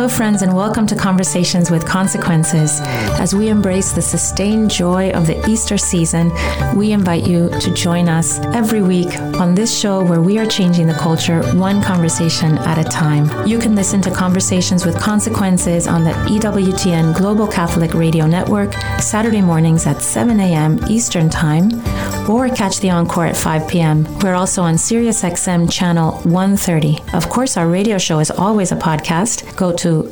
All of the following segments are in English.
Hello, friends, and welcome to Conversations with Consequences. As we embrace the sustained joy of the Easter season, we invite you to join us every week on this show where we are changing the culture one conversation at a time. You can listen to Conversations with Consequences on the EWTN Global Catholic Radio Network, Saturday mornings at 7 a.m. Eastern Time, or catch the encore at 5 p.m. We're also on SiriusXM channel 130. Of course, our radio show is always a podcast. Go to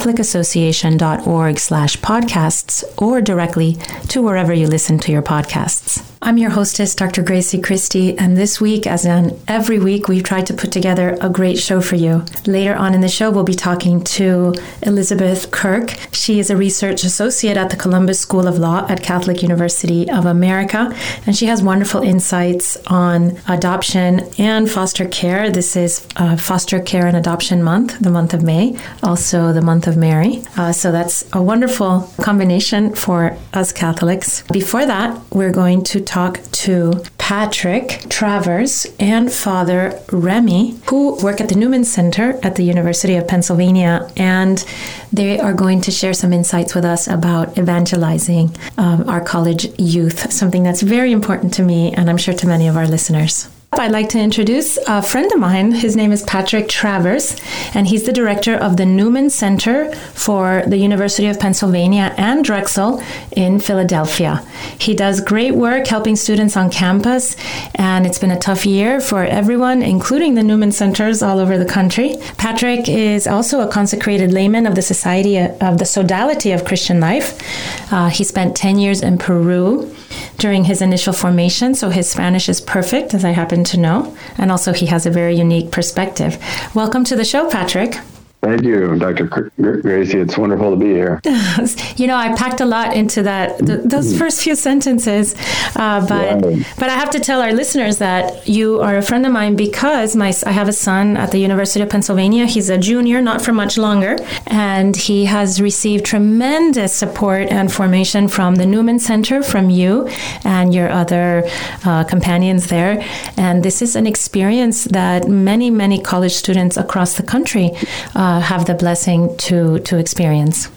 thecatholicassociation.org/podcasts or directly to wherever you listen to your podcasts. I'm your hostess, Dr. Gracie Christie, and this week, as in every week, we've tried to put together a great show for you. Later on in the show, we'll be talking to Elizabeth Kirk. She is a research associate at the Columbus School of Law at Catholic University of America, and she has wonderful insights on adoption and foster care. This is Foster Care and Adoption Month, the month of May, also the month of Mary. So that's a wonderful combination for us Catholics. Before that, we're going to talk to Patrick Travers and Father Remy, who work at the Newman Center at the University of Pennsylvania, and they are going to share some insights with us about evangelizing our college youth, something that's very important to me and I'm sure to many of our listeners. I'd like to introduce a friend of mine. His name is Patrick Travers, and he's the director of the Newman Center for the University of Pennsylvania and Drexel in Philadelphia. He does great work helping students on campus, and it's been a tough year for everyone, including the Newman Centers all over the country. Patrick is also a consecrated layman of the Society of the Sodality of Christian Life. He spent 10 years in Peru during his initial formation, so his Spanish is perfect, as I happen to know, and also he has a very unique perspective. Welcome to the show, Patrick. Thank you, Dr. Gracie. It's wonderful to be here. You know, I packed a lot into those first few sentences, but I have to tell our listeners that you are a friend of mine because I have a son at the University of Pennsylvania. He's a junior, not for much longer, and he has received tremendous support and formation from the Newman Center, from you and your other companions there. And this is an experience that many, many college students across the country have the blessing to experience.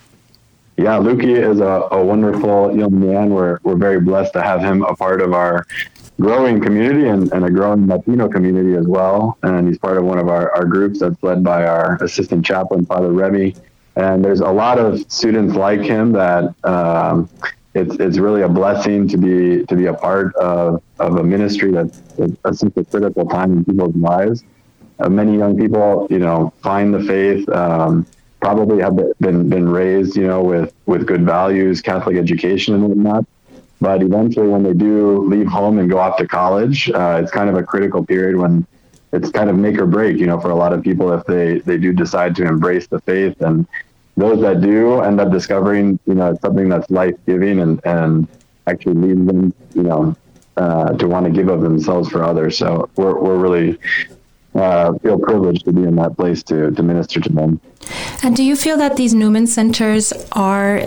Yeah, Lukey is a wonderful young man. We're very blessed to have him a part of our growing community and a growing Latino community as well. And he's part of one of our groups that's led by our assistant chaplain, Father Remy. And there's a lot of students like him that it's really a blessing to be a part of a ministry that's such a critical time in people's lives. Many young people, find the faith, probably have been raised, with good values, Catholic education and whatnot. But eventually when they do leave home and go off to college, it's kind of a critical period when it's kind of make or break, for a lot of people if they do decide to embrace the faith. And those that do end up discovering, something that's life-giving and actually leads them, to want to give of themselves for others. So we're really feel privileged to be in that place to minister to them. And do you feel that these Newman Centers do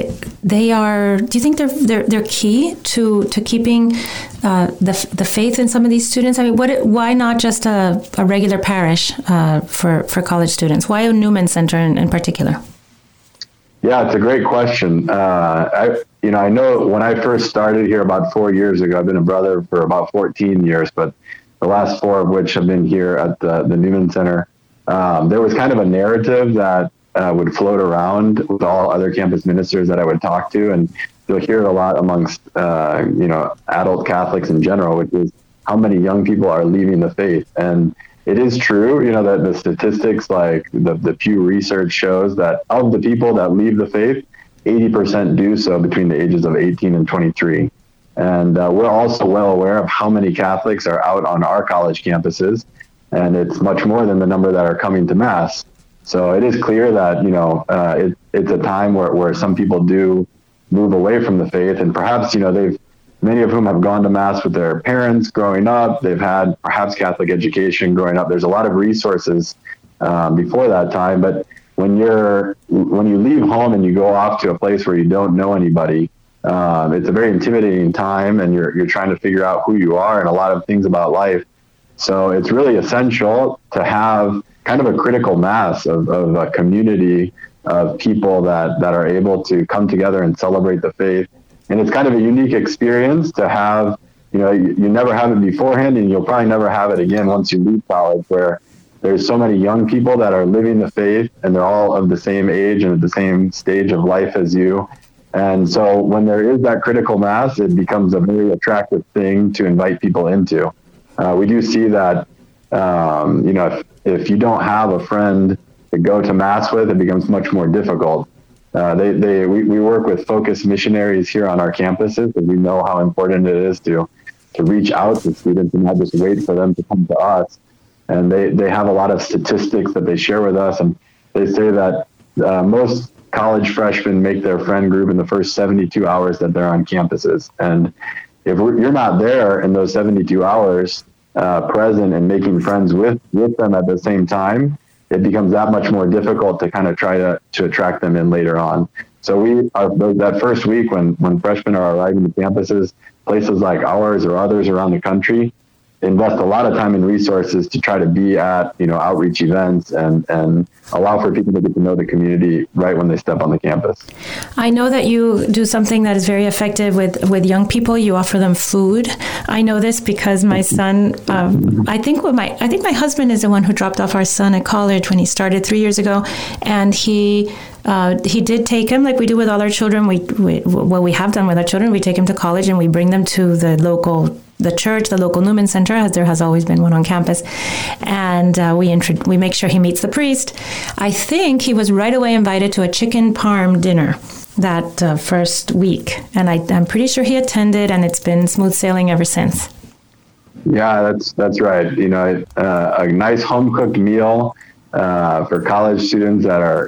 you think they're key to keeping the faith in some of these students? I mean, why not just a regular parish for college students? Why a Newman Center in particular? Yeah, it's a great question. I know when I first started here about 4 years ago, I've been a brother for about 14 years, but the last 4 of which have been here at the Newman Center. There was kind of a narrative that would float around with all other campus ministers that I would talk to, and you'll hear it a lot amongst, adult Catholics in general, which is how many young people are leaving the faith. And it is true, that the statistics, like the Pew Research shows that of the people that leave the faith, 80% do so between the ages of 18 and 23. And we're also well aware of how many Catholics are out on our college campuses, and it's much more than the number that are coming to Mass. So it is clear that, it's a time where some people do move away from the faith, and perhaps, many of whom have gone to Mass with their parents growing up. They've had perhaps Catholic education growing up. There's a lot of resources before that time, but when you leave home and you go off to a place where you don't know anybody, it's a very intimidating time, and you're trying to figure out who you are and a lot of things about life So it's really essential to have kind of a critical mass of a community of people that are able to come together and celebrate the faith. And it's kind of a unique experience to have, you never have it beforehand, and you'll probably never have it again once you leave college, where there's so many young people that are living the faith, and they're all of the same age and at the same stage of life as you. And so when there is that critical mass, it becomes a very attractive thing to invite people into. We do see that, if you don't have a friend to go to Mass with, it becomes much more difficult. We work with focused missionaries here on our campuses, and we know how important it is to reach out to students and not just wait for them to come to us. And they have a lot of statistics that they share with us, and they say that most college freshmen make their friend group in the first 72 hours that they're on campuses. And if you're not there in those 72 hours present and making friends with them at the same time, it becomes that much more difficult to kind of try to attract them in later on. So that first week when freshmen are arriving to campuses, places like ours or others around the country invest a lot of time and resources to try to be at, outreach events and allow for people to get to know the community right when they step on the campus. I know that you do something that is very effective with young people. You offer them food. I know this because my son, I think my husband is the one who dropped off our son at college when he started 3 years ago, and he did take him, like we do with all our children. We have done with our children. We take him to college and we bring them to the local Newman Center, as there has always been one on campus. And we make sure he meets the priest. I think he was right away invited to a chicken parm dinner that first week. And I'm pretty sure he attended, and it's been smooth sailing ever since. Yeah, that's right. A nice home-cooked meal for college students that are,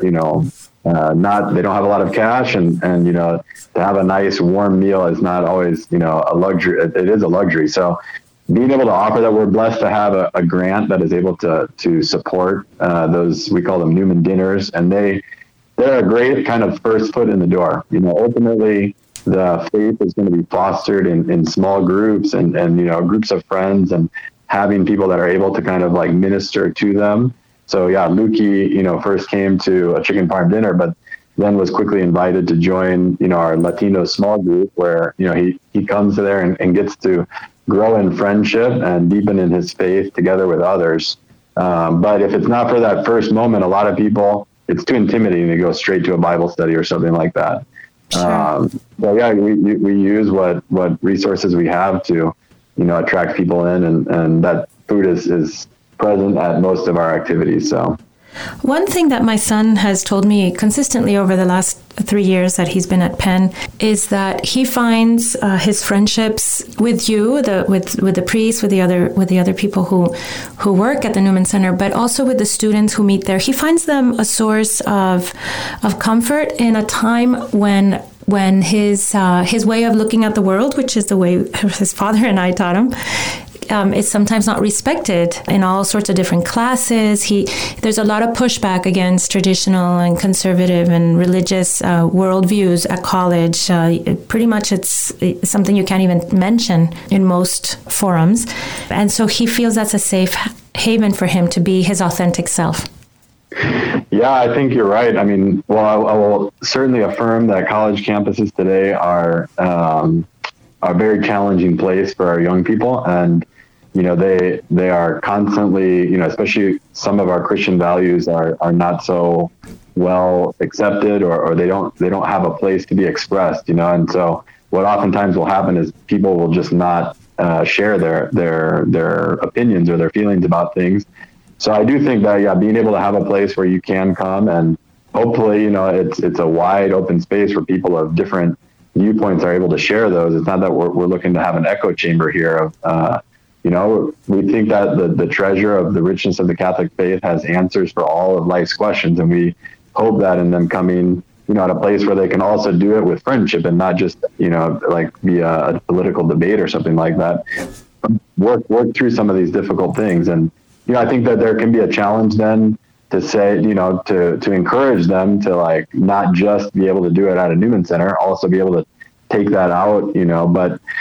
they don't have a lot of cash, and to have a nice warm meal is not always, a luxury. It is a luxury. So being able to offer that, we're blessed to have a grant that is able to support those, we call them Newman dinners, and they're a great kind of first foot in the door. Ultimately the faith is going to be fostered in small groups and groups of friends, and having people that are able to kind of like minister to them. So yeah, Lukey, first came to a chicken parm dinner, but then was quickly invited to join, our Latino small group, where, he comes there and gets to grow in friendship and deepen in his faith together with others. But if it's not for that first moment, a lot of people, it's too intimidating to go straight to a Bible study or something like that. Sure. So yeah, we use what resources we have to, attract people in, and that food is present at most of our activities. So one thing that my son has told me consistently over the last 3 years that he's been at Penn is that he finds his friendships with you, with the priests, with the other people who work at the Newman Center, but also with the students who meet there. He finds them a source of comfort in a time when his way of looking at the world, which is the way his father and I taught him, is sometimes not respected in all sorts of different classes. There's a lot of pushback against traditional and conservative and religious worldviews at college. Pretty much it's something you can't even mention in most forums. And so he feels that's a safe haven for him to be his authentic self. Yeah, I think you're right. I mean, I will certainly affirm that college campuses today are a very challenging place for our young people. And they are constantly, especially some of our Christian values are not so well accepted, or they don't have a place to be expressed, and so what oftentimes will happen is people will just not share their opinions or their feelings about things. So I do think that, being able to have a place where you can come, and hopefully, it's a wide open space where people of different viewpoints are able to share those. It's not that we're looking to have an echo chamber here of, we think that the treasure of the richness of the Catholic faith has answers for all of life's questions. And we hope that in them coming, at a place where they can also do it with friendship and not just, like be a political debate or something like that, work through some of these difficult things. And, I think that there can be a challenge then to say, to encourage them to like, not just be able to do it at a Newman Center, also be able to take that out, but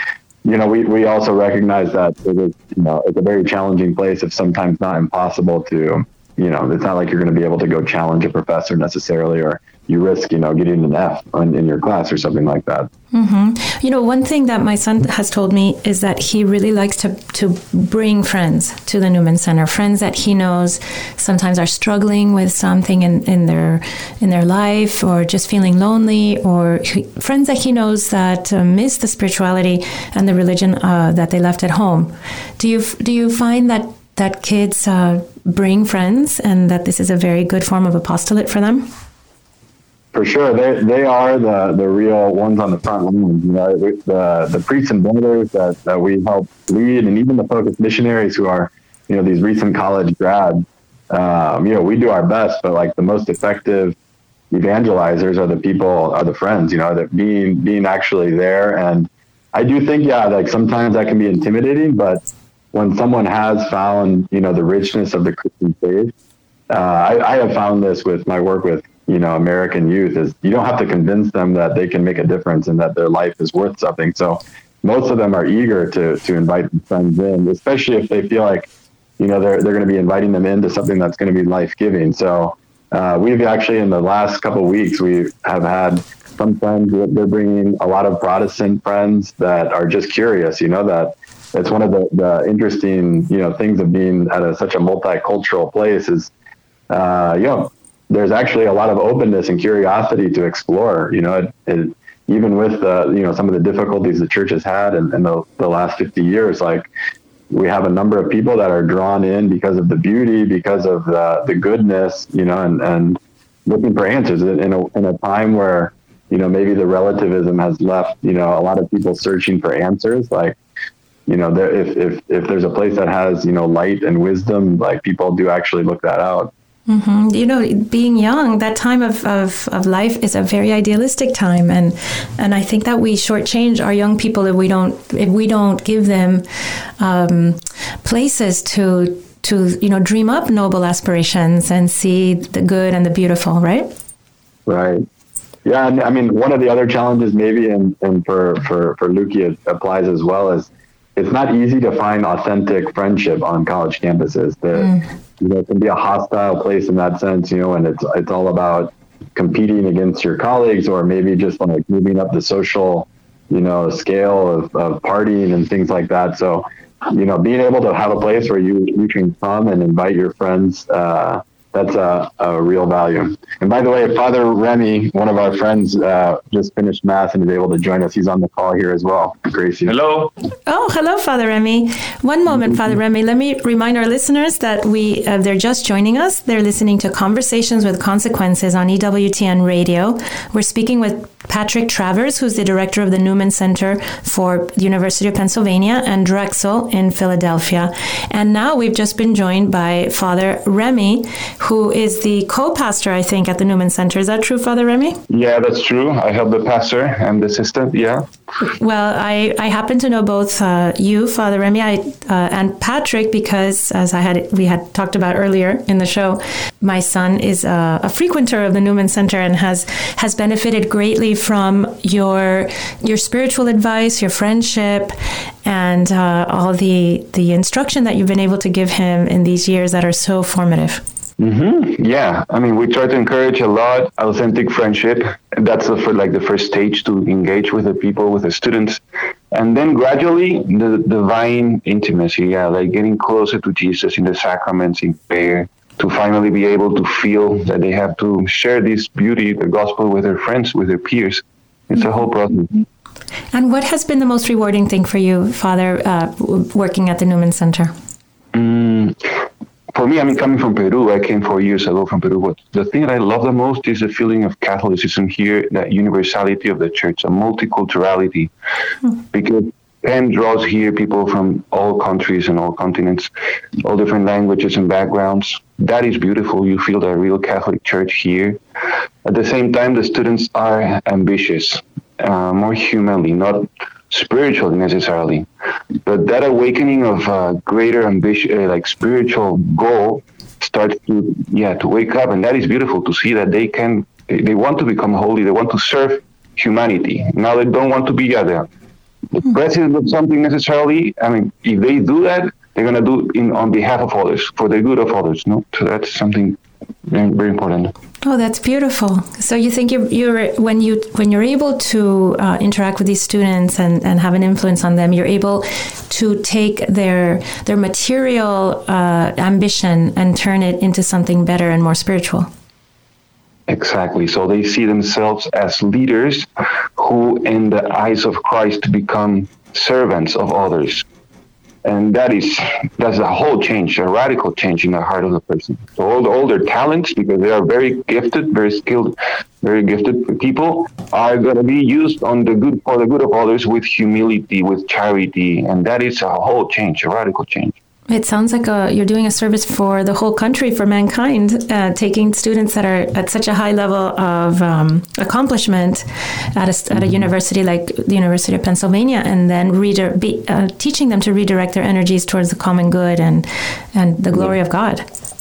we also recognize that it's a very challenging place, if sometimes not impossible to, it's not like you're going to be able to go challenge a professor necessarily, or you risk, getting an F in your class or something like that. Mm-hmm. One thing that my son has told me is that he really likes to bring friends to the Newman Center, friends that he knows sometimes are struggling with something in their life, or just feeling lonely, or friends that he knows that miss the spirituality and the religion that they left at home. Do you find that kids bring friends, and that this is a very good form of apostolate for them? For sure, they are the real ones on the front line. The priests and brothers that we help lead, and even the focus missionaries who are, these recent college grads. We do our best, but like the most effective evangelizers are the friends. That being actually there. And I do think, like sometimes that can be intimidating, but when someone has found, the richness of the Christian faith, I have found this with my work with, American youth, is you don't have to convince them that they can make a difference and that their life is worth something. So most of them are eager to invite friends in, especially if they feel like, they're going to be inviting them into something that's going to be life-giving. So we've actually, in the last couple of weeks, we have had some friends that they're bringing a lot of Protestant friends that are just curious, that's one of the interesting, things of being at such a multicultural place is, there's actually a lot of openness and curiosity to explore, even with, some of the difficulties the church has had in the last 50 years, like we have a number of people that are drawn in because of the beauty, because of the goodness, and looking for answers in a time where, maybe the relativism has left, a lot of people searching for answers. Like, if there's a place that has, light and wisdom, like people do actually look that out. Mm-hmm. Being young, that time of life is a very idealistic time, and I think that we shortchange our young people if we don't give them places to dream up noble aspirations and see the good and the beautiful, right? Right. Yeah, and I mean, one of the other challenges maybe, and for Luki it applies as well, is it's not easy to find authentic friendship on college campuses. It can be a hostile place in that sense, and it's all about competing against your colleagues, or maybe just like moving up the social, scale of partying and things like that. So, being able to have a place where you can come and invite your friends, that's a real value. And by the way, Father Remy, one of our friends, just finished Mass and is able to join us. He's on the call here as well. Gracie. Hello. Oh, hello, Father Remy. One moment, Father Remy. Let me remind our listeners that they're just joining us. They're listening to Conversations with Consequences on EWTN Radio. We're speaking with Patrick Travers, who's the director of the Newman Center for the University of Pennsylvania and Drexel in Philadelphia. And now we've just been joined by Father Remy, who is the co-pastor, I think, at the Newman Center. Is that true, Father Remy? Yeah, that's true. I help the pastor and the assistant, yeah. Well, I happen to know both you, Father Remy, and Patrick, because as we had talked about earlier in the show, my son is a frequenter of the Newman Center and has benefited greatly from your spiritual advice, your friendship, and all the instruction that you've been able to give him in these years that are so formative. Mm-hmm. Yeah, I mean, we try to encourage a lot authentic friendship. That's the first stage to engage with the people, with the students, and then gradually the divine intimacy. Yeah, like getting closer to Jesus in the sacraments, in prayer, to finally be able to feel that they have to share this beauty, the gospel, with their friends, with their peers. It's a whole process. And what has been the most rewarding thing for you, Father, working at the Newman Center? For me, I mean, coming from Peru, I came 4 years ago from Peru. But the thing that I love the most is the feeling of Catholicism here, that universality of the church, a multiculturality. Because Penn draws here people from all countries and all continents, all different languages and backgrounds. That is beautiful. You feel the real Catholic Church here. At the same time, the students are ambitious, more humanly, not spiritually necessarily, but that awakening of greater ambition, like spiritual goal, starts to wake up, and that is beautiful to see that they want to become holy, they want to serve humanity. Now they don't want to be the the president of something necessarily. I mean, if they do that, they're going to do it on behalf of others, for the good of others. No, so that's something very, very important. Oh, that's beautiful. So you think you're when you're able to interact with these students and have an influence on them, you're able to take their material ambition and turn it into something better and more spiritual. Exactly. So they see themselves as leaders who, in the eyes of Christ, become servants of others. And that's a whole change, a radical change in the heart of the person. So all their talents, because they are very gifted, very skilled, very gifted people, are going to be used for the good of others with humility, with charity. And that is a whole change, a radical change. It sounds like you're doing a service for the whole country, for mankind, taking students that are at such a high level of accomplishment at a university like the University of Pennsylvania, and then teaching them to redirect their energies towards the common good and the glory of God.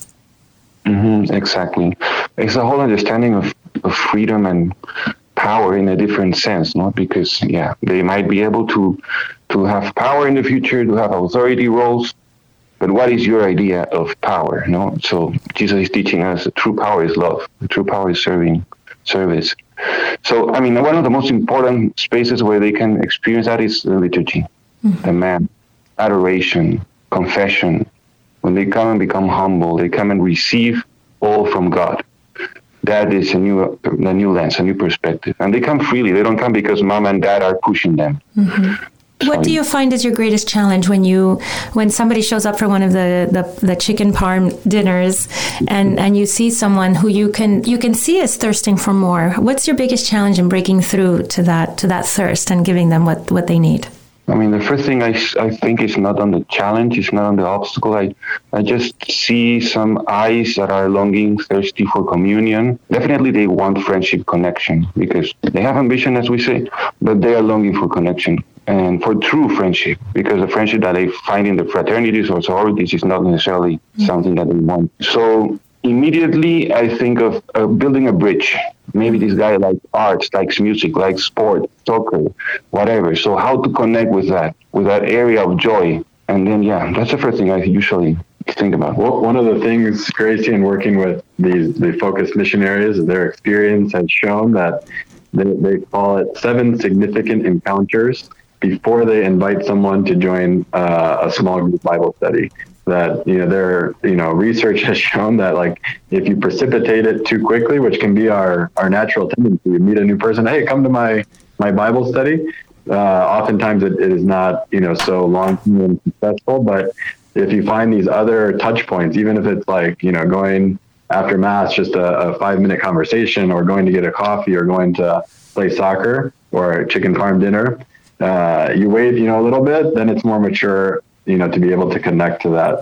Mm-hmm, exactly. It's a whole understanding of freedom and power in a different sense, no? Because, they might be able to have power in the future, to have authority roles. But what is your idea of power? No, so Jesus is teaching us the true power is love. The true power is service. So, I mean, one of the most important spaces where they can experience that is the liturgy, the Mass, adoration, confession. When they come and become humble, they come and receive all from God. That is a new lens, a new perspective, and they come freely. They don't come because mom and dad are pushing them. Mm-hmm. What do you find is your greatest challenge when somebody shows up for one of the chicken parm dinners and you see someone who you can see is thirsting for more? What's your biggest challenge in breaking through to that thirst and giving them what they need? I mean, the first thing I think is not on the challenge, it's not on the obstacle. I just see some eyes that are longing, thirsty for communion. Definitely they want friendship connection because they have ambition, as we say, but they are longing for connection and for true friendship, because the friendship that they find in the fraternities or sororities is not necessarily something that they want. So immediately I think of building a bridge. Maybe this guy likes arts, likes music, likes sport, soccer, whatever. So how to connect with that area of joy. And then, that's the first thing I usually think about. Well, one of the things, Gracie, in working with the focused missionaries, their experience has shown that they call it 7 significant encounters before they invite someone to join a small group Bible study. That, their, research has shown that, like, if you precipitate it too quickly, which can be our natural tendency, you meet a new person, hey, come to my Bible study. Oftentimes it is not, so long and successful. But if you find these other touch points, even if it's like, going after Mass, just a 5-minute conversation, or going to get a coffee, or going to play soccer, or a chicken parm dinner, you wait, a little bit, then it's more mature, to be able to connect to that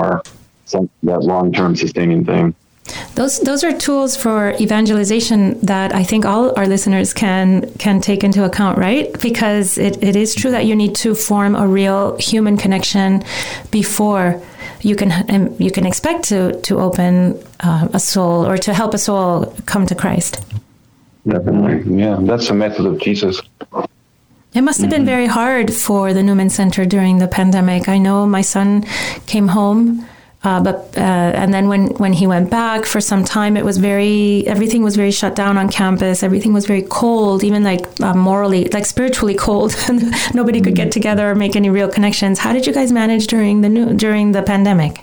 long-term sustaining thing. Those are tools for evangelization that I think all our listeners can take into account, right? Because it is true that you need to form a real human connection before you can expect to open a soul or to help a soul come to Christ. Definitely, that's the method of Jesus. It must have been very hard for the Newman Center during the pandemic. I know my son came home, and then when he went back for some time, everything was very shut down on campus. Everything was very cold, even morally, spiritually cold. Nobody could get together or make any real connections. How did you guys manage during the pandemic?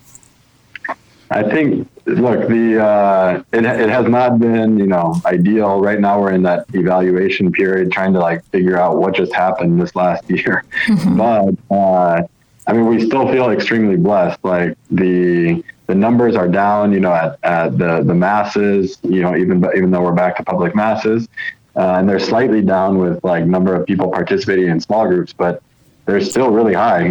I think, look, it has not been, ideal. Right now we're in that evaluation period, trying to figure out what just happened this last year. Mm-hmm. But, we still feel extremely blessed. Like the numbers are down, at the masses, even though we're back to public masses, and they're slightly down with number of people participating in small groups, but they're still really high.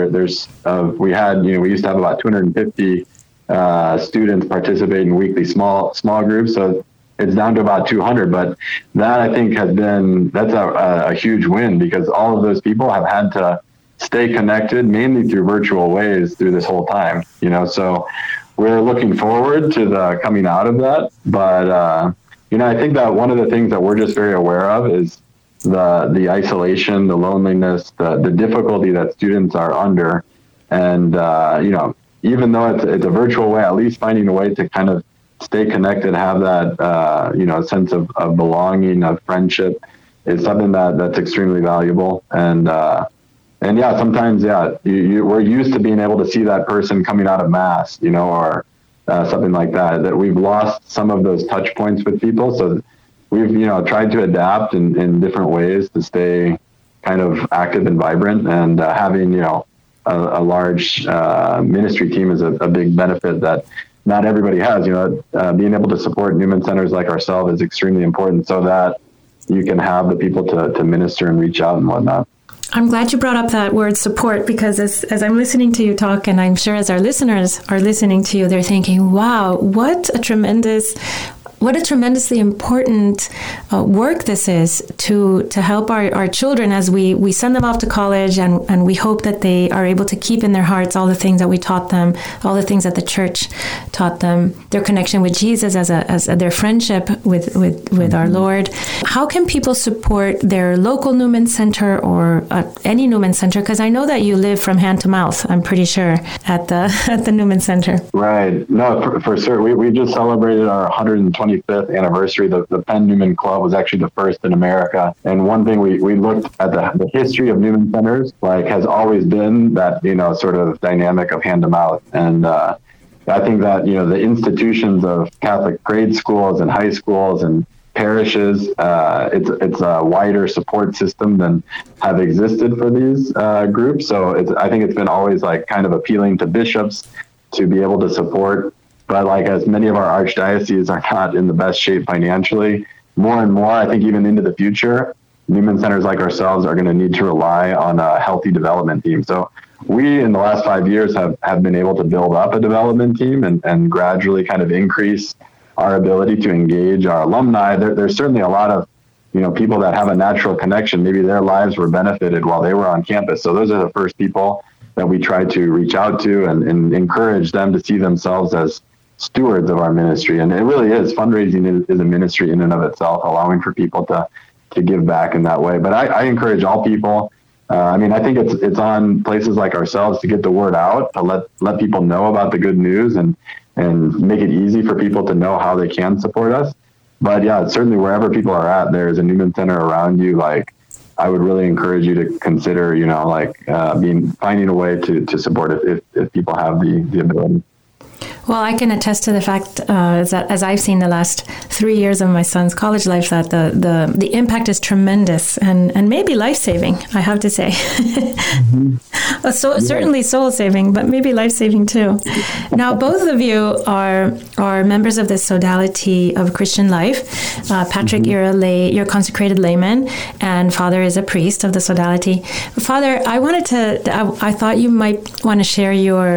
We used to have about 250 students participate in weekly small groups, so it's down to about 200. But that, I think, that's a huge win, because all of those people have had to stay connected mainly through virtual ways through this whole time. So we're looking forward to the coming out of that. But I think that one of the things that we're just very aware of is the isolation, the loneliness, the difficulty that students are under. And, even though it's a virtual way, at least finding a way to kind of stay connected, have that, sense of belonging, of friendship is something that's extremely valuable. And sometimes, we're used to being able to see that person coming out of mass, or something like that we've lost some of those touch points with people. So we've, tried to adapt in different ways to stay kind of active and vibrant, and having, a large ministry team is a big benefit that not everybody has. Being able to support Newman Centers like ourselves is extremely important, so that you can have the people to minister and reach out and whatnot. I'm glad you brought up that word support, because as I'm listening to you talk, and I'm sure as our listeners are listening to you, they're thinking, wow, what a tremendously important work this is to help our children as we send them off to college, and we hope that they are able to keep in their hearts all the things that we taught them, all the things that the church taught them, their connection with Jesus as their friendship with our Lord. How can people support their local Newman Center or any Newman Center? Because I know that you live from hand to mouth, I'm pretty sure, at the Newman Center. Right. No, for sure. We just celebrated our 125th anniversary. The Penn Newman Club was actually the first in America. And one thing we looked at the history of Newman Centers, has always been that, sort of dynamic of hand to mouth. And I think that, the institutions of Catholic grade schools and high schools and parishes, it's a wider support system than have existed for these groups. So I think it's been always kind of appealing to bishops to be able to support. But as many of our archdioceses are not in the best shape financially, more and more, I think even into the future, Newman Centers like ourselves are going to need to rely on a healthy development team. So we, in the last 5 years, have been able to build up a development team and gradually kind of increase our ability to engage our alumni. There's certainly a lot of, people that have a natural connection. Maybe their lives were benefited while they were on campus. So those are the first people that we try to reach out to and encourage them to see themselves as stewards of our ministry. And it really is. Fundraising is a ministry in and of itself, allowing for people to give back in that way. But I encourage all people. I think it's on places like ourselves to get the word out, to let people know about the good news and make it easy for people to know how they can support us. But yeah, certainly wherever people are at, there's a Newman Center around you. I would really encourage you to consider, finding a way to support it if people have the ability. Well, I can attest to the fact that as I've seen the last 3 years of my son's college life, that the impact is tremendous and maybe life-saving, I have to say. Certainly soul-saving, but maybe life-saving too. Now, both of you are members of the Sodality of Christian Life. Patrick, you're a consecrated layman, and Father is a priest of the Sodality. Father, I thought you might want to share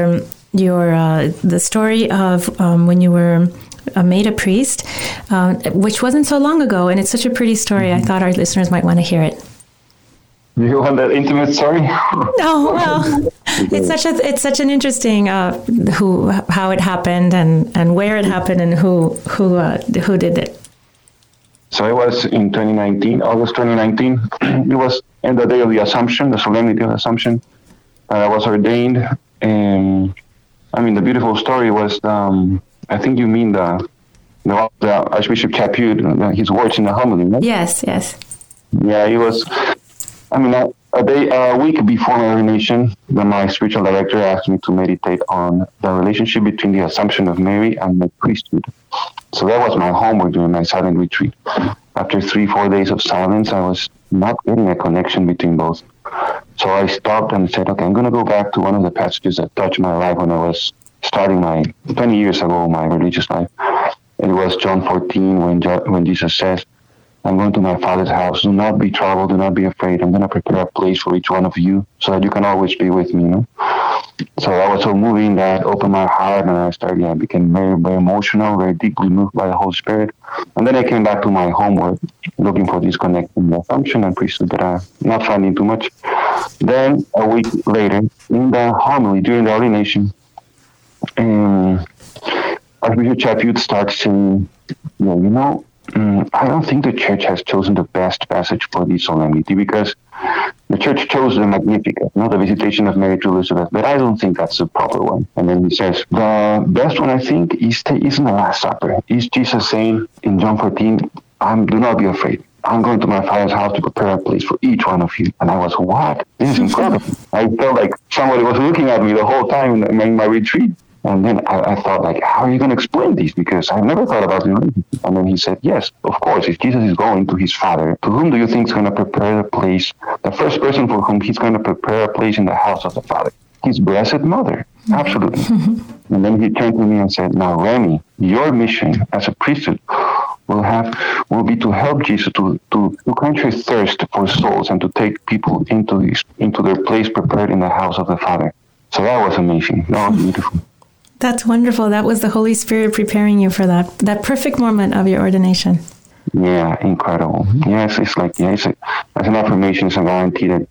the story of when you were made a priest, which wasn't so long ago, and it's such a pretty story. I thought our listeners might want to hear it. You want that intimate story? No, well, it's such an interesting how it happened and where it happened and who did it. So it was in 2019, August 2019. It was in the day of the Assumption, the solemnity of the Assumption. I was ordained, and the beautiful story was, I think you mean the Archbishop Chaput, his words in the homily, right? Yes. Yeah, it was, a week before my ordination, when my spiritual director asked me to meditate on the relationship between the Assumption of Mary and the priesthood. So that was my homework during my silent retreat. After 3-4 days of silence, I was not getting a connection between both. So I stopped and said, okay, I'm going to go back to one of the passages that touched my life when I was starting 20 years ago, my religious life. It was John 14 when Jesus says, I'm going to my Father's house. Do not be troubled. Do not be afraid. I'm going to prepare a place for each one of you so that you can always be with me. So I was so moving that opened my heart, and I became very, very emotional, very deeply moved by the Holy Spirit. And then I came back to my homework, looking for this connection, the Assumption and priesthood, but I'm not finding too much. Then a week later, in the homily during the ordination, Archbishop Chaput starts saying, I don't think the church has chosen the best passage for this solemnity, because the church chose the Magnificat, the Visitation of Mary to Elizabeth, but I don't think that's the proper one. And then he says, the best one, I think, is in the Last Supper. Is Jesus saying in John 14, do not be afraid. I'm going to my Father's house to prepare a place for each one of you. And I was, what? This is incredible. I felt like somebody was looking at me the whole time in my retreat. And then I thought, like, how are you going to explain this? Because I've never thought about it. And then he said, yes, of course, if Jesus is going to his Father, to whom do you think is going to prepare a place? The first person for whom he's going to prepare a place in the house of the Father, his Blessed Mother. Absolutely. And then he turned to me and said, now, Remy, your mission as a priesthood will be to help Jesus to quench his thirst for souls and to take people into their place prepared in the house of the Father. So that was amazing. That was beautiful. That's wonderful. That was the Holy Spirit preparing you for that perfect moment of your ordination. Yeah, incredible. Yes, it's like, as an affirmation, it's a guarantee that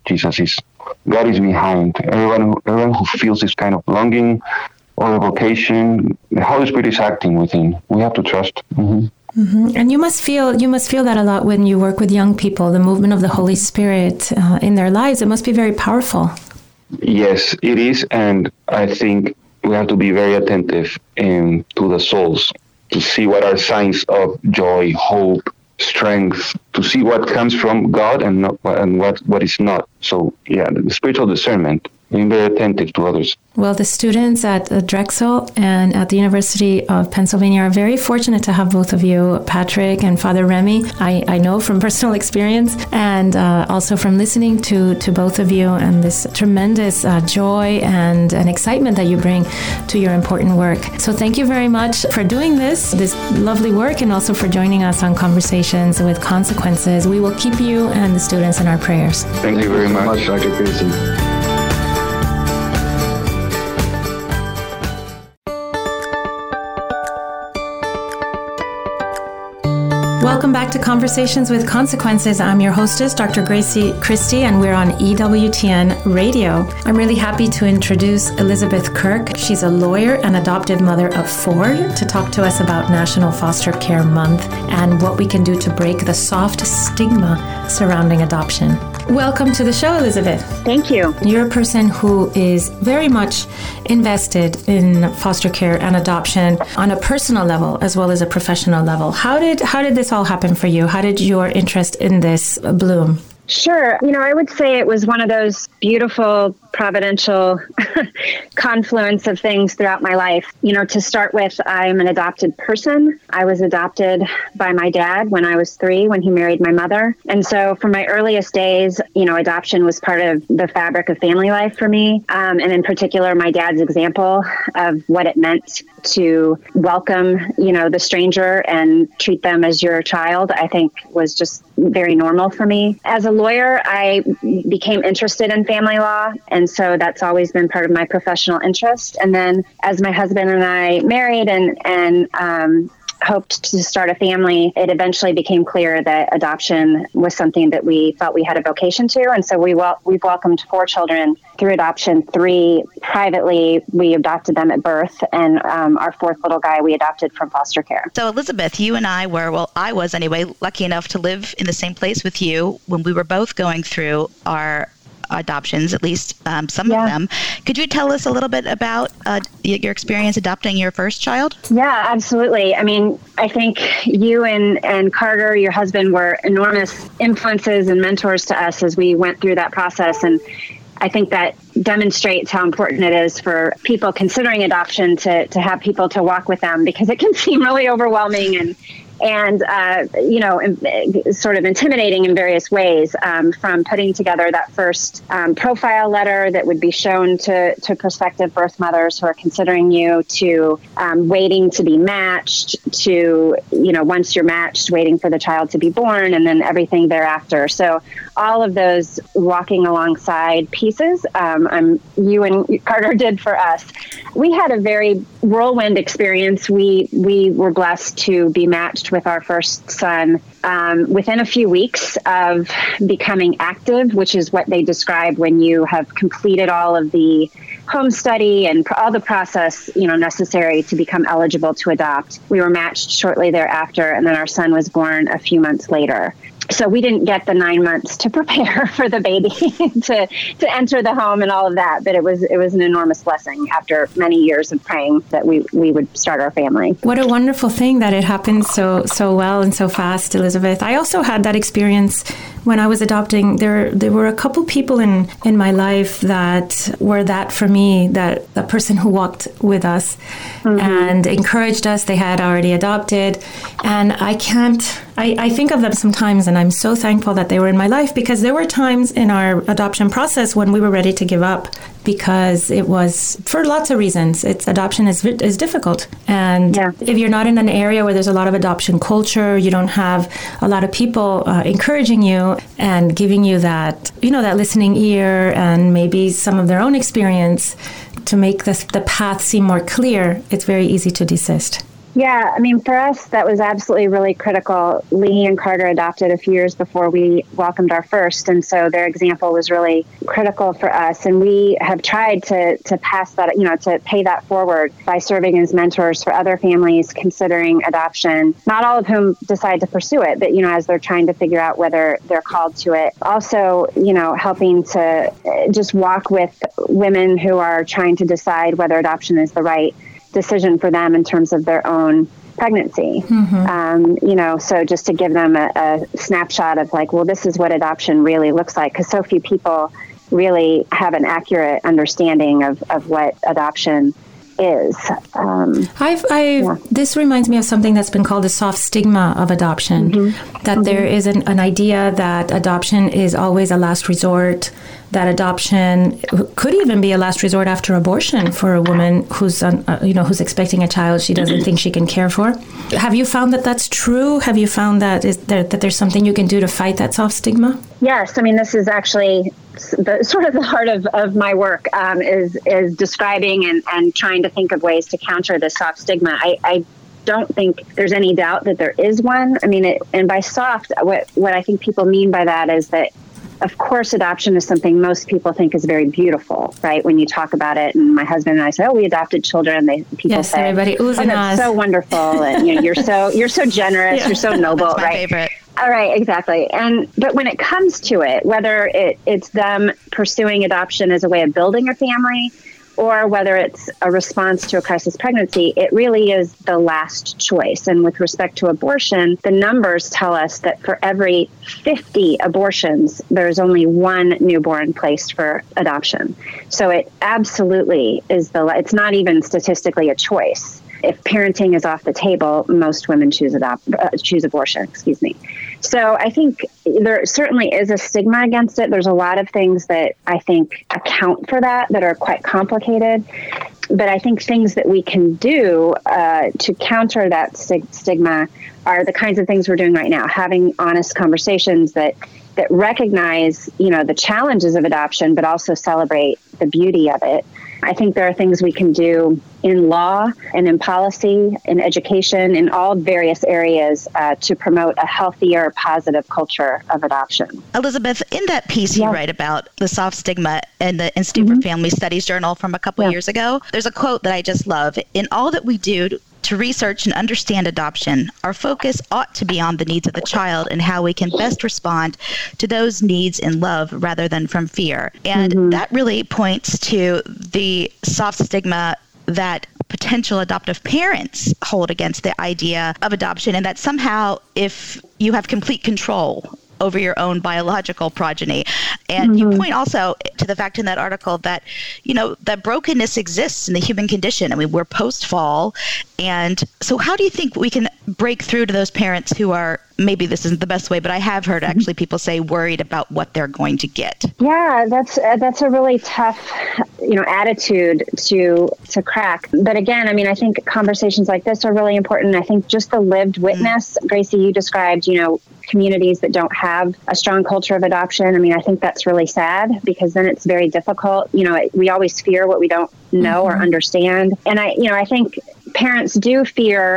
God is behind. Everyone who feels this kind of longing or a vocation, the Holy Spirit is acting within. We have to trust. Mm-hmm. Mm-hmm. And you must feel that a lot when you work with young people, the movement of the Holy Spirit in their lives. It must be very powerful. Yes, it is. And I think we have to be very attentive to the souls, to see what are signs of joy, hope, strength, to see what comes from God and what is not. So, the spiritual discernment, being very attentive to others. Well, the students at Drexel and at the University of Pennsylvania are very fortunate to have both of you, Patrick and Father Remy. I know from personal experience and also from listening to both of you and this tremendous joy and excitement that you bring to your important work. So thank you very much for doing this lovely work, and also for joining us on Conversations with Consequences. We will keep you and the students in our prayers. Thank you very much, Dr. Gracie. Welcome back to Conversations with Consequences. I'm your hostess, Dr. Gracie Christie, and we're on EWTN Radio. I'm really happy to introduce Elizabeth Kirk. She's a lawyer and adopted mother of 4, to talk to us about National Foster Care Month and what we can do to break the soft stigma surrounding adoption. Welcome to the show, Elizabeth. Thank you. You're a person who is very much invested in foster care and adoption on a personal level as well as a professional level. How did this all happen for you? How did your interest in this bloom? Sure. I would say it was one of those beautiful, providential confluence of things throughout my life. To start with, I'm an adopted person. I was adopted by my dad when I was 3, when he married my mother. And so from my earliest days, adoption was part of the fabric of family life for me. And in particular, my dad's example of what it meant to welcome, the stranger and treat them as your child, I think was just very normal for me. As a lawyer, I became interested in family law, and so that's always been part of my professional interest. And then as my husband and I married and hoped to start a family, it eventually became clear that adoption was something that we felt we had a vocation to. And so we've welcomed 4 children through adoption, 3 privately. We adopted them at birth, and our 4th little guy we adopted from foster care. So Elizabeth, you and I I was anyway, lucky enough to live in the same place with you when we were both going through our adoptions, at least some of them. Could you tell us a little bit about your experience adopting your first child? Yeah, absolutely. I mean, I think you and Carter, your husband, were enormous influences and mentors to us as we went through that process. And I think that demonstrates how important it is for people considering adoption to have people to walk with them, because it can seem really overwhelming and sort of intimidating in various ways, from putting together that first profile letter that would be shown to prospective birth mothers who are considering you, to waiting to be matched, to, once you're matched, waiting for the child to be born, and then everything thereafter. So all of those walking alongside pieces, you and Carter did for us. We had a very whirlwind experience. We were blessed to be matched with our first son within a few weeks of becoming active, which is what they describe when you have completed all of the home study and all the process, necessary to become eligible to adopt. We were matched shortly thereafter, and then our son was born a few months later. So we didn't get the 9 months to prepare for the baby to enter the home and all of that. But it was an enormous blessing after many years of praying that we would start our family. What a wonderful thing that it happened so well and so fast, Elizabeth. I also had that experience when I was adopting. There were a couple people in my life that were that for me, that the person who walked with us and encouraged us. They had already adopted. And I think of them sometimes, and I'm so thankful that they were in my life, because there were times in our adoption process when we were ready to give up, because it was for lots of reasons. Adoption is difficult. And if you're not in an area where there's a lot of adoption culture, you don't have a lot of people encouraging you and giving you that, that listening ear and maybe some of their own experience to make the path seem more clear, it's very easy to desist. Yeah, I mean, for us, that was absolutely really critical. Lee and Carter adopted a few years before we welcomed our first, and so their example was really critical for us. And we have tried to pass that, to pay that forward by serving as mentors for other families considering adoption, not all of whom decide to pursue it, but, as they're trying to figure out whether they're called to it. Also, helping to just walk with women who are trying to decide whether adoption is the right decision for them in terms of their own pregnancy. So just to give them a snapshot of this is what adoption really looks like, because so few people really have an accurate understanding of what adoption is. This reminds me of something that's been called the soft stigma of adoption, that there is an idea that adoption is always a last resort, that adoption could even be a last resort after abortion for a woman who's expecting a child she doesn't think she can care for. Have you found that that's true? Have you found that there's something you can do to fight that soft stigma? Yes, I mean, this is actually the heart of my work, is describing and trying to think of ways to counter this soft stigma. I don't think there's any doubt that there is one. I mean, and by soft, what I think people mean by that is that, of course, adoption is something most people think is very beautiful, right? When you talk about it, and my husband and I say, "Oh, we adopted children," people say, everybody oohs and ahs. That's so wonderful, and you're so generous, you're so noble, that's my right? Favorite. All right, exactly. But when it comes to it, whether it's them pursuing adoption as a way of building a family, or whether it's a response to a crisis pregnancy, it really is the last choice. And with respect to abortion, the numbers tell us that for every 50 abortions, there's only one newborn placed for adoption. So it absolutely is it's not even statistically a choice. If parenting is off the table, most women choose abortion, So I think there certainly is a stigma against it. There's a lot of things that I think account for that are quite complicated. But I think things that we can do to counter that stigma are the kinds of things we're doing right now, having honest conversations that recognize, the challenges of adoption, but also celebrate the beauty of it. I think there are things we can do in law and in policy, in education, in all various areas to promote a healthier, positive culture of adoption. Elizabeth, in that piece you write about the soft stigma in the Institute for Family Studies Journal from a couple years ago, there's a quote that I just love. "In all that we do to research and understand adoption, our focus ought to be on the needs of the child and how we can best respond to those needs in love rather than from fear." And that really points to the soft stigma that potential adoptive parents hold against the idea of adoption, and that somehow if you have complete control over your own biological progeny. And you point also to the fact in that article that, that brokenness exists in the human condition. I mean, we're post-fall. And so how do you think we can break through to those parents who are, maybe this isn't the best way, but I have heard actually people say worried about what they're going to get? Yeah, that's a really tough, attitude to crack. But again, I mean, I think conversations like this are really important. I think just the lived witness, Gracie, you described, communities that don't have a strong culture of adoption. I mean, I think that's really sad because then it's very difficult. We always fear what we don't know or understand. And I think parents do fear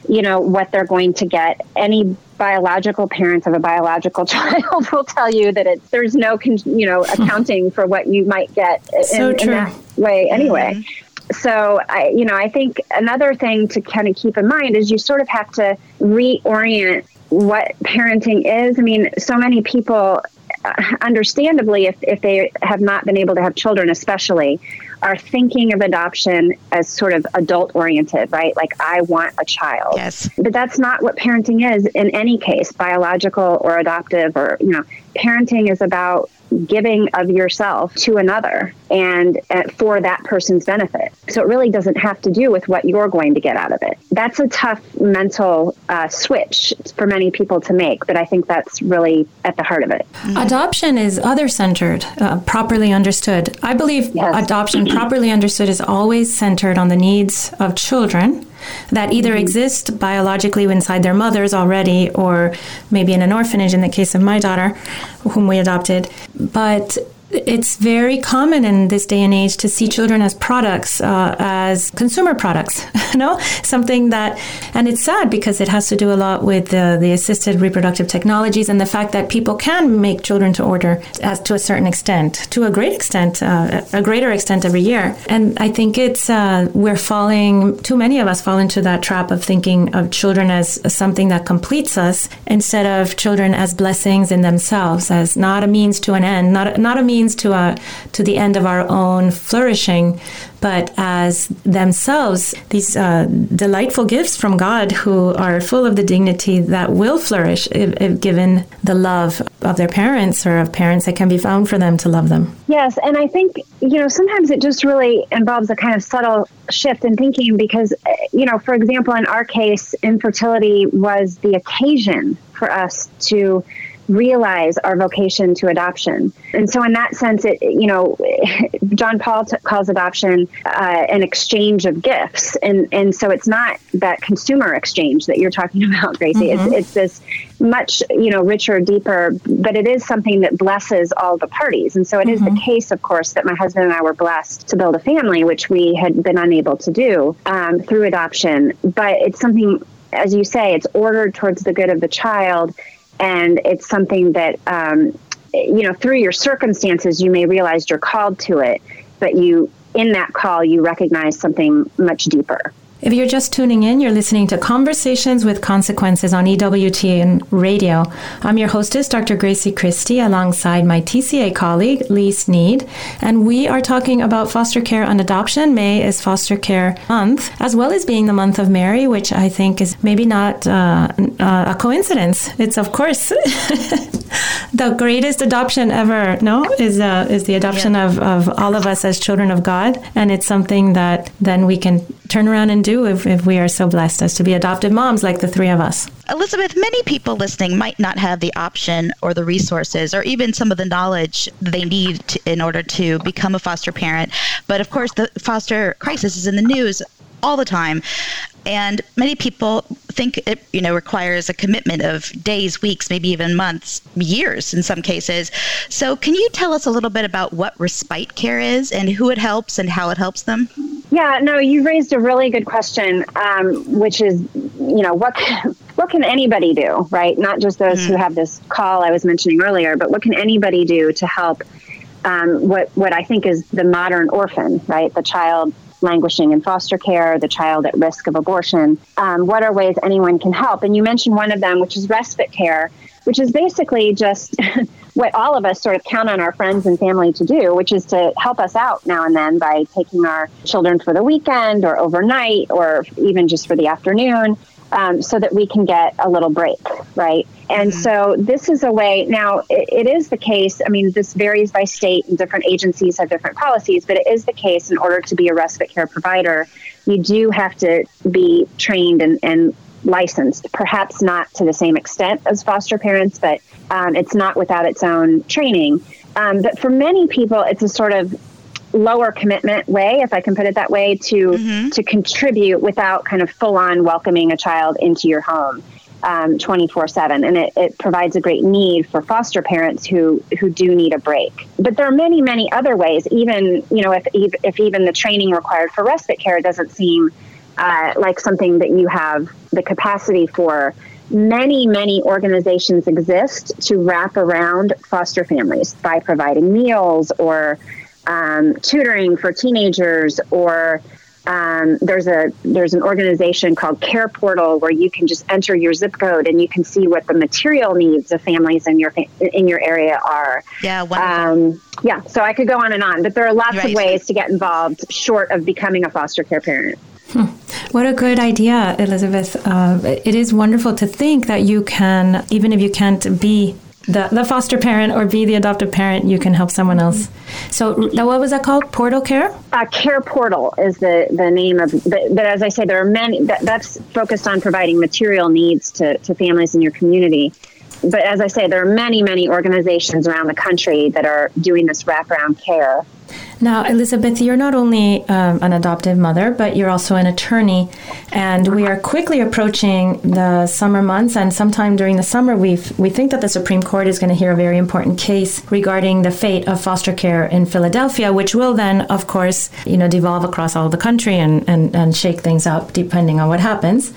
what they're going to get. Any biological parent of a biological child will tell you that there's no, accounting for what you might get in that way anyway. Mm-hmm. So I think another thing to kind of keep in mind is you sort of have to reorient what parenting is. I mean, so many people, understandably, if they have not been able to have children, especially, are thinking of adoption as sort of adult oriented, right? Like, I want a child. Yes. But that's not what parenting is in any case, biological or adoptive, or, parenting is about giving of yourself to another and for that person's benefit. So it really doesn't have to do with what you're going to get out of it. That's a tough mental switch for many people to make, but I think that's really at the heart of it. Adoption is other-centered, properly understood. I believe adoption, properly understood, is always centered on the needs of children that either exist biologically inside their mothers already, or maybe in an orphanage in the case of my daughter, whom we adopted. But it's very common in this day and age to see children as products, as consumer products, something that, and it's sad because it has to do a lot with the assisted reproductive technologies and the fact that people can make children to order to a certain extent, to a great extent, a greater extent every year. And I think it's, too many of us fall into that trap of thinking of children as something that completes us instead of children as blessings in themselves, as not a means to an end, not a means to the end of our own flourishing, but as themselves these delightful gifts from God who are full of the dignity that will flourish if given the love of their parents or of parents that can be found for them to love them. Yes, and I think, sometimes it just really involves a kind of subtle shift in thinking because, for example, in our case, infertility was the occasion for us to realize our vocation to adoption. And so in that sense, John Paul calls adoption an exchange of gifts. And so it's not that consumer exchange that you're talking about, Gracie. Mm-hmm. It's this much, richer, deeper, but it is something that blesses all the parties. And so it is the case, of course, that my husband and I were blessed to build a family, which we had been unable to do through adoption. But it's something, as you say, it's ordered towards the good of the child. And it's something that, through your circumstances, you may realize you're called to it, but in that call, you recognize something much deeper. If you're just tuning in, you're listening to Conversations with Consequences on EWTN Radio. I'm your hostess, Dr. Gracie Christie, alongside my TCA colleague, Lee Sneed, and we are talking about foster care and adoption. May is Foster Care Month, as well as being the month of Mary, which I think is maybe not a coincidence. It's, of course, the greatest adoption ever, is the adoption of all of us as children of God, and it's something that then we can turn around and do if we are so blessed as to be adoptive moms like the three of us. Elizabeth, many people listening might not have the option or the resources or even some of the knowledge they need in order to become a foster parent. But of course, the foster crisis is in the news all the time. And many people think it, requires a commitment of days, weeks, maybe even months, years in some cases. So can you tell us a little bit about what respite care is and who it helps and how it helps them? Yeah, no, you raised a really good question, which is, what can anybody do, right? Not just those who have this call I was mentioning earlier, but what can anybody do to help what I think is the modern orphan, right? The child languishing in foster care, the child at risk of abortion. What are ways anyone can help? And you mentioned one of them, which is respite care, which is basically just what all of us sort of count on our friends and family to do, which is to help us out now and then by taking our children for the weekend or overnight or even just for the afternoon, so that we can get a little break, right? And so this is a way, now it is the case, this varies by state and different agencies have different policies, but it is the case in order to be a respite care provider, you do have to be trained and licensed, perhaps not to the same extent as foster parents, but it's not without its own training. But for many people, it's a sort of lower commitment way, if I can put it that way, to contribute without kind of full on welcoming a child into your home 24/7. And it provides a great need for foster parents who do need a break. But there are many, many other ways, even, if even the training required for respite care doesn't seem like something that you have the capacity for. Many organizations exist to wrap around foster families by providing meals or tutoring for teenagers, or there's an organization called Care Portal where you can just enter your zip code and you can see what the material needs of families in your area are. Yeah, wonderful. So I could go on and on, but there are lots of ways to get involved short of becoming a foster care parent. What a great idea, Elizabeth. It is wonderful to think that you can, even if you can't be the foster parent or be the adoptive parent, you can help someone else. So what was that called? Portal Care? Care Portal is the name of, but as I say, there are many, that's focused on providing material needs to families in your community. But as I say, there are many organizations around the country that are doing this wraparound care. Now, Elizabeth, you're not only an adoptive mother, but you're also an attorney. And we are quickly approaching the summer months. And sometime during the summer, we think that the Supreme Court is going to hear a very important case regarding the fate of foster care in Philadelphia, which will then, of course, devolve across all the country and shake things up depending on what happens.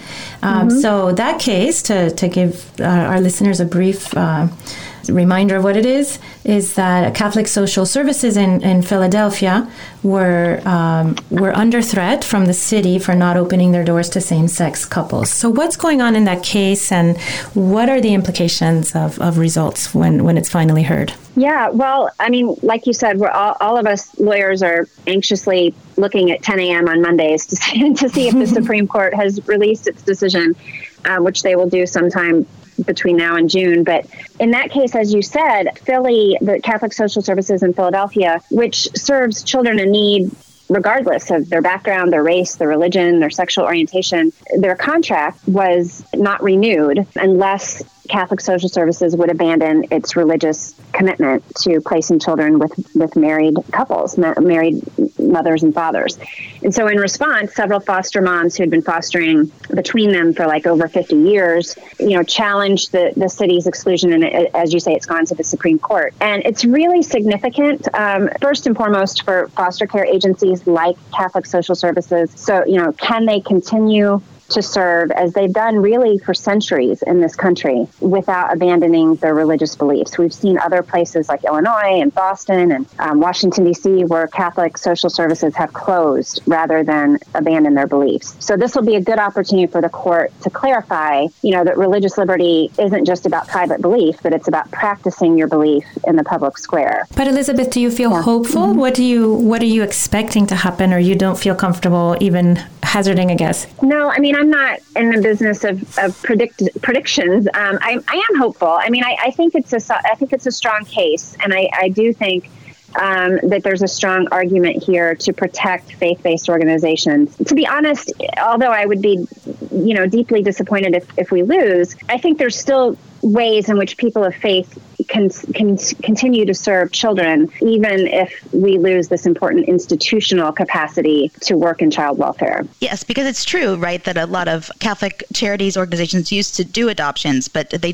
So that case, to give our listeners a brief reminder of what it is that Catholic Social Services in Philadelphia were under threat from the city for not opening their doors to same-sex couples. So what's going on in that case, and what are the implications of results when it's finally heard? Yeah, well, I mean, like you said, we're all of us lawyers are anxiously looking at 10 a.m. on Mondays to see if the Supreme Court has released its decision, which they will do sometime between now and June. But in that case, as you said, Philly, the Catholic Social Services in Philadelphia, which serves children in need regardless of their background, their race, their religion, their sexual orientation, their contract was not renewed unless Catholic Social Services would abandon its religious commitment to placing children with married couples, married mothers and fathers. And so in response, several foster moms who had been fostering between them for like over 50 years, challenged the city's exclusion. And as you say, it's gone to the Supreme Court. And it's really significant, first and foremost, for foster care agencies like Catholic Social Services. So, can they continue to serve as they've done really for centuries in this country without abandoning their religious beliefs? We've seen other places like Illinois and Boston and Washington, D.C., where Catholic social services have closed rather than abandon their beliefs. So this will be a good opportunity for the court to clarify, that religious liberty isn't just about private belief, but it's about practicing your belief in the public square. But Elizabeth, do you feel hopeful? Mm-hmm. What are you expecting to happen, or you don't feel comfortable even hazarding a guess? No, I mean, I'm not in the business of predictions. I am hopeful. I mean, I think it's a strong case, and I do think that there's a strong argument here to protect faith-based organizations. To be honest, although I would be, deeply disappointed if we lose, I think there's still ways in which people of faith can continue to serve children, even if we lose this important institutional capacity to work in child welfare. Yes, because it's true, right, that a lot of Catholic charities, organizations used to do adoptions, but they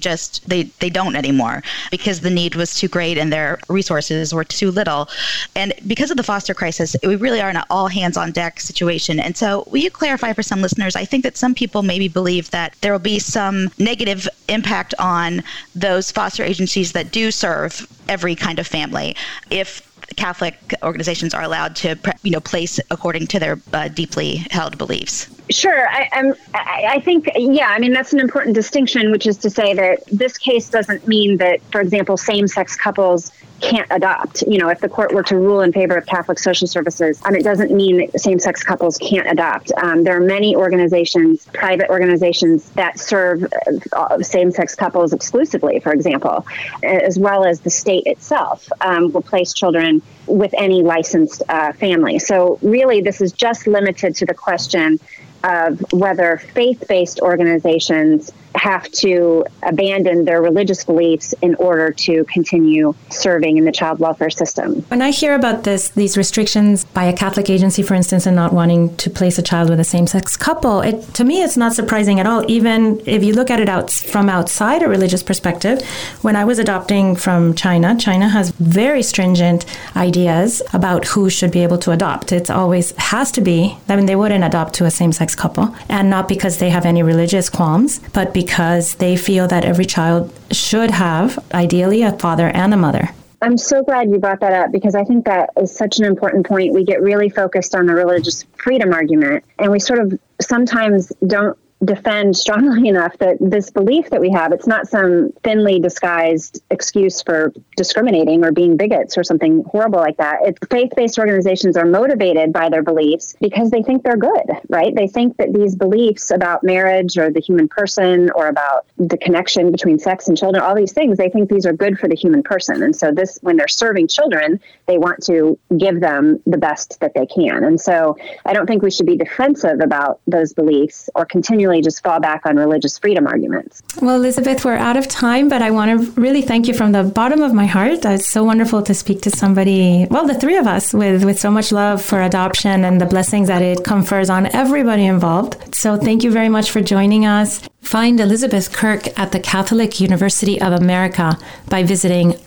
don't anymore because the need was too great and their resources were too little. And because of the foster crisis, we really are in an all hands on deck situation. And so will you clarify for some listeners, I think that some people maybe believe that there will be some negative impact on those foster agencies that do serve every kind of family if Catholic organizations are allowed to, place according to their deeply held beliefs. Sure. I think, I mean, that's an important distinction, which is to say that this case doesn't mean that, for example, same-sex couples can't adopt. If the court were to rule in favor of Catholic Social Services, it doesn't mean that same-sex couples can't adopt. There are many organizations, private organizations, that serve same-sex couples exclusively, for example, as well as the state itself will place children with any licensed family. So really, this is just limited to the question of whether faith-based organizations have to abandon their religious beliefs in order to continue serving in the child welfare system. When I hear about these restrictions by a Catholic agency, for instance, and not wanting to place a child with a same-sex couple, to me it's not surprising at all. Even if you look at it from outside a religious perspective, when I was adopting from China has very stringent ideas about who should be able to adopt. It's always has to be, they wouldn't adopt to a same-sex couple, and not because they have any religious qualms, but because they feel that every child should have, ideally, a father and a mother. I'm so glad you brought that up, because I think that is such an important point. We get really focused on the religious freedom argument, and we sort of sometimes don't defend strongly enough that this belief that we have, it's not some thinly disguised excuse for discriminating or being bigots or something horrible like that. It's faith-based organizations are motivated by their beliefs because they think they're good, right? They think that these beliefs about marriage or the human person or about the connection between sex and children, all these things, they think these are good for the human person. And so when they're serving children, they want to give them the best that they can. And so I don't think we should be defensive about those beliefs or continually just fall back on religious freedom arguments. Well, Elizabeth, we're out of time, but I want to really thank you from the bottom of my heart. It's so wonderful to speak to somebody, well, the three of us, with so much love for adoption and the blessings that it confers on everybody involved. So thank you very much for joining us. Find Elizabeth Kirk at the Catholic University of America by visiting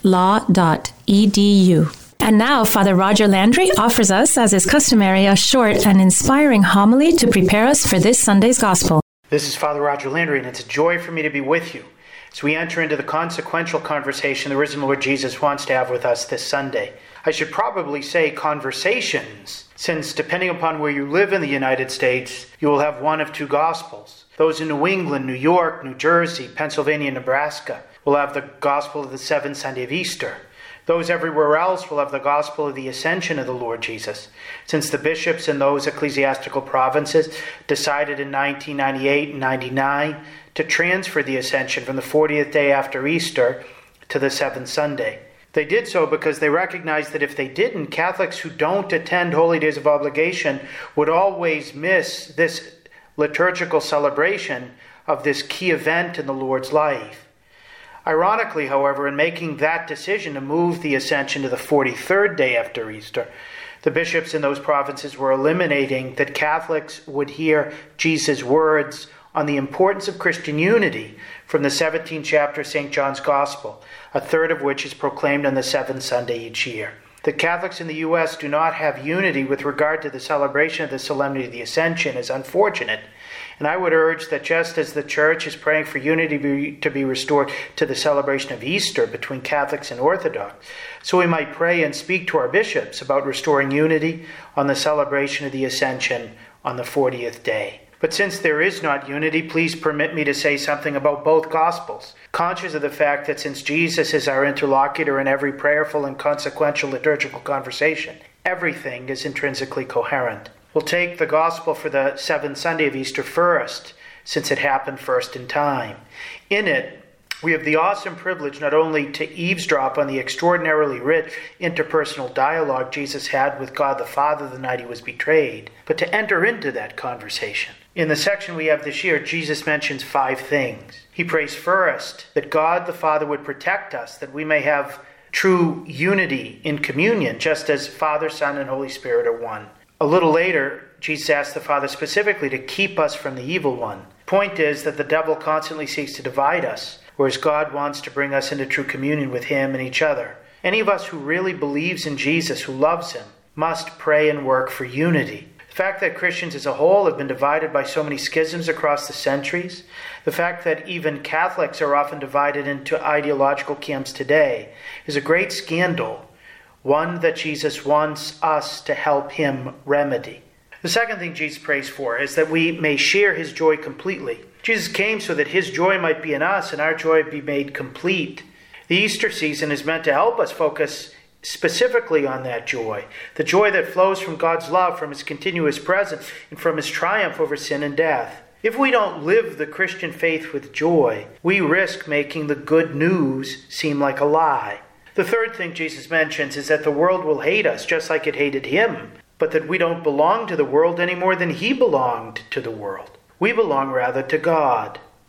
law.edu. And now, Father Roger Landry offers us, as is customary, a short and inspiring homily to prepare us for this Sunday's Gospel. This is Father Roger Landry, and it's a joy for me to be with you as we enter into the consequential conversation the risen Lord Jesus wants to have with us this Sunday. I should probably say conversations, since depending upon where you live in the United States, you will have one of two Gospels. Those in New England, New York, New Jersey, Pennsylvania, Nebraska will have the Gospel of the seventh Sunday of Easter. Those everywhere else will have the Gospel of the Ascension of the Lord Jesus, since the bishops in those ecclesiastical provinces decided in 1998 and 99 to transfer the Ascension from the 40th day after Easter to the seventh Sunday. They did so because they recognized that if they didn't, Catholics who don't attend Holy Days of Obligation would always miss this liturgical celebration of this key event in the Lord's life. Ironically, however, in making that decision to move the Ascension to the 43rd day after Easter, the bishops in those provinces were eliminating that Catholics would hear Jesus' words on the importance of Christian unity from the 17th chapter of St. John's Gospel, a third of which is proclaimed on the seventh Sunday each year. The Catholics in the U.S. do not have unity with regard to the celebration of the Solemnity of the Ascension is unfortunate. And I would urge that just as the Church is praying for unity to be restored to the celebration of Easter between Catholics and Orthodox, so we might pray and speak to our bishops about restoring unity on the celebration of the Ascension on the 40th day. But since there is not unity, please permit me to say something about both Gospels, conscious of the fact that since Jesus is our interlocutor in every prayerful and consequential liturgical conversation, everything is intrinsically coherent. We'll take the Gospel for the seventh Sunday of Easter first, since it happened first in time. In it, we have the awesome privilege not only to eavesdrop on the extraordinarily rich interpersonal dialogue Jesus had with God the Father the night he was betrayed, but to enter into that conversation. In the section we have this year, Jesus mentions 5 things. He prays first that God the Father would protect us, that we may have true unity in communion, just as Father, Son, and Holy Spirit are one. A little later, Jesus asks the Father specifically to keep us from the evil one. Point is that the devil constantly seeks to divide us, whereas God wants to bring us into true communion with him and each other. Any of us who really believes in Jesus, who loves him, must pray and work for unity. The fact that Christians as a whole have been divided by so many schisms across the centuries, the fact that even Catholics are often divided into ideological camps today, is a great scandal, one that Jesus wants us to help him remedy. The second thing Jesus prays for is that we may share his joy completely. Jesus came so that his joy might be in us and our joy be made complete. The Easter season is meant to help us focus specifically on that joy, the joy that flows from God's love, from his continuous presence, and from his triumph over sin and death. If we don't live the Christian faith with joy, we risk making the good news seem like a lie. The third thing Jesus mentions is that the world will hate us just like it hated him, but that we don't belong to the world any more than he belonged to the world. We belong rather to God.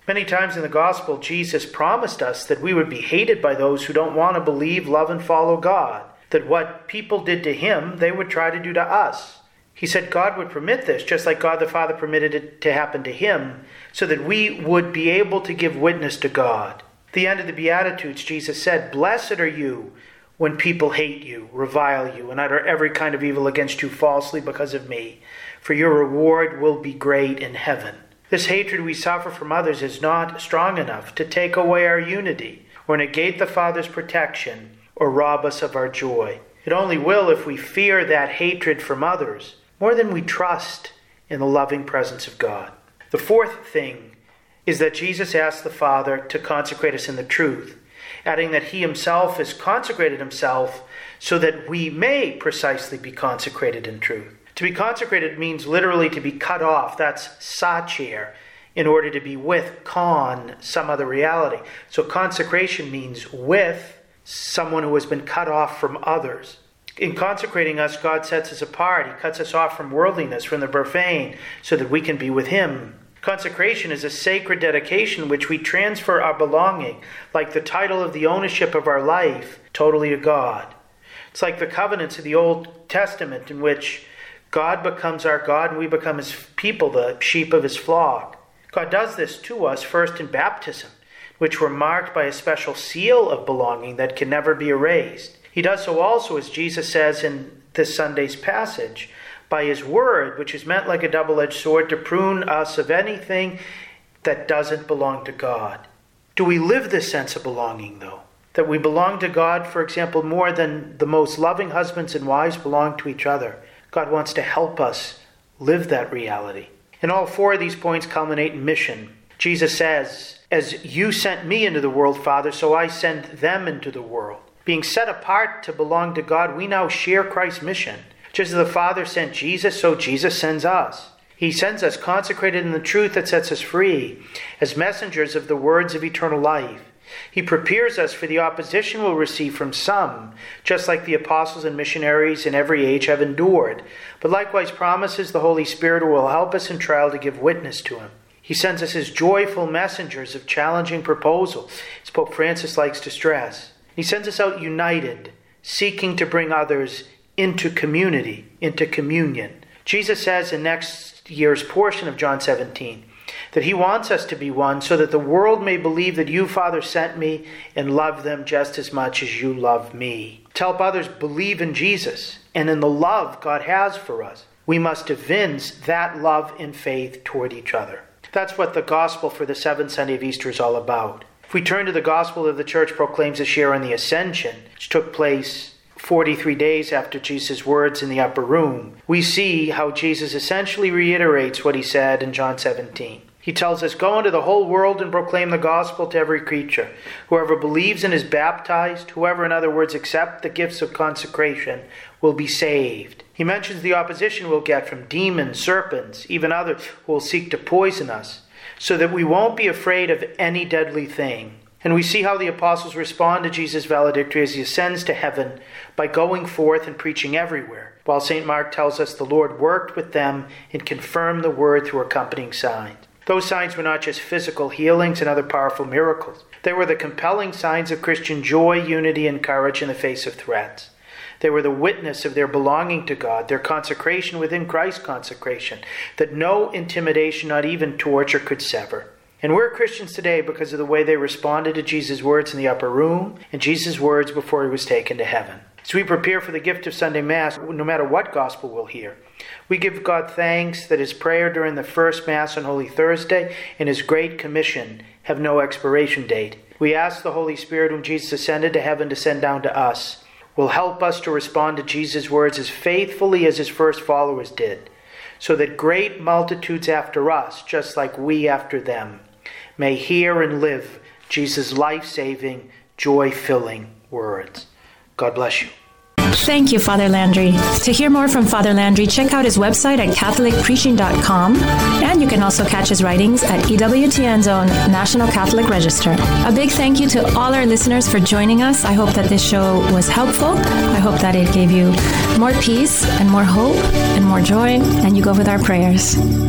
Many times in the gospel, Jesus promised us that we would be hated by those who don't want to believe, love, and follow God, that what people did to him, they would try to do to us. He said God would permit this, just like God the Father permitted it to happen to him, so that we would be able to give witness to God. At the end of the Beatitudes, Jesus said, "Blessed are you when people hate you, revile you, and utter every kind of evil against you falsely because of me, for your reward will be great in heaven." This hatred we suffer from others is not strong enough to take away our unity, or negate the Father's protection, or rob us of our joy. It only will if we fear that hatred from others more than we trust in the loving presence of God. The fourth thing is that Jesus asked the Father to consecrate us in the truth, adding that he himself has consecrated himself so that we may precisely be consecrated in truth. To be consecrated means literally to be cut off. That's sacer, in order to be with some other reality. So consecration means with someone who has been cut off from others. In consecrating us, God sets us apart. He cuts us off from worldliness, from the profane, so that we can be with him. Consecration is a sacred dedication which we transfer our belonging, like the title of the ownership of our life, totally to God. It's like the covenants of the Old Testament in which God becomes our God and we become his people, the sheep of his flock. God does this to us first in baptism, which we're marked by a special seal of belonging that can never be erased. He does so also, as Jesus says in this Sunday's passage, by his word, which is meant like a double-edged sword to prune us of anything that doesn't belong to God. Do we live this sense of belonging, though? That we belong to God, for example, more than the most loving husbands and wives belong to each other. God wants to help us live that reality. And all four of these points culminate in mission. Jesus says, "As you sent me into the world, Father, so I send them into the world." Being set apart to belong to God, we now share Christ's mission. Just as the Father sent Jesus, so Jesus sends us. He sends us consecrated in the truth that sets us free, as messengers of the words of eternal life. He prepares us for the opposition we'll receive from some, just like the apostles and missionaries in every age have endured, but likewise promises the Holy Spirit will help us in trial to give witness to him. He sends us as joyful messengers of challenging proposals, as Pope Francis likes to stress. He sends us out united, seeking to bring others into community, into communion. Jesus says in next year's portion of John 17, that he wants us to be one so that the world may believe that you, Father, sent me and love them just as much as you love me. To help others believe in Jesus and in the love God has for us, we must evince that love and faith toward each other. That's what the gospel for the seventh Sunday of Easter is all about. If we turn to the gospel of the church proclaims a share in the ascension, which took place 43 days after Jesus' words in the upper room, we see how Jesus essentially reiterates what he said in John 17. He tells us, "Go into the whole world and proclaim the gospel to every creature. Whoever believes and is baptized, whoever, in other words, accept the gifts of consecration, will be saved." He mentions the opposition we'll get from demons, serpents, even others who will seek to poison us, so that we won't be afraid of any deadly thing. And we see how the apostles respond to Jesus' valedictory as he ascends to heaven by going forth and preaching everywhere, while St. Mark tells us the Lord worked with them and confirmed the word through accompanying signs. Those signs were not just physical healings and other powerful miracles. They were the compelling signs of Christian joy, unity, and courage in the face of threats. They were the witness of their belonging to God, their consecration within Christ's consecration, that no intimidation, not even torture, could sever. And we're Christians today because of the way they responded to Jesus' words in the upper room and Jesus' words before he was taken to heaven. As we prepare for the gift of Sunday Mass, no matter what gospel we'll hear, we give God thanks that his prayer during the first Mass on Holy Thursday and his Great Commission have no expiration date. We ask the Holy Spirit, whom Jesus ascended to heaven, to send down to us, will help us to respond to Jesus' words as faithfully as his first followers did, so that great multitudes after us, just like we after them, may hear and live Jesus' life-saving, joy-filling words. God bless you. Thank you, Father Landry. To hear more from Father Landry, check out his website at catholicpreaching.com, and you can also catch his writings at EWTN's own National Catholic Register. A big thank you to all our listeners for joining us. I hope that this show was helpful. I hope that it gave you more peace and more hope and more joy, and you go with our prayers.